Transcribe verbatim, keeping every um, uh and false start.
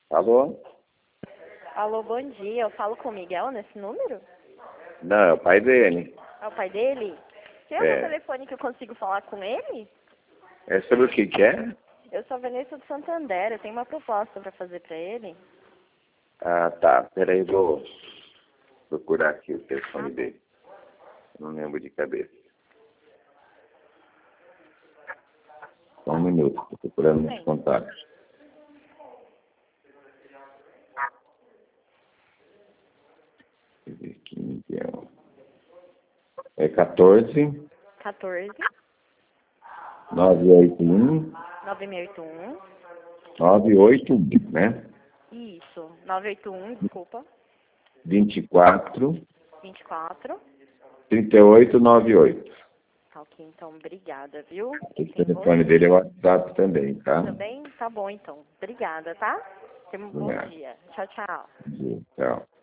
Alô? Alô, bom dia. Eu falo com o Miguel nesse número? Não, é o pai dele. É o pai dele? Tem É. algum telefone que eu consigo falar com ele? É sobre o que que é? Eu sou a Vanessa do Santander. Eu tenho uma proposta para fazer para ele. Ah, tá. Peraí, vou procurar aqui o telefone Ah, dele. Não lembro de cabeça. Só um minuto. Estou procurando nos Sim. contatos. Deixa eu ver aqui, Miguel. É quatorze, quatorze, nove oito um, nove seis oito um. nove oito um, né? Isso. nove oito um, desculpa. vinte e quatro, vinte e quatro. trinta e oito, noventa e oito. Tá, ok. Então, obrigada, viu? O Tenha um bom telefone dele é o WhatsApp também, tá? Também? Tá bom, então. Obrigada, tá? Tenha um bom Obrigado. dia. Tchau, tchau. Tchau.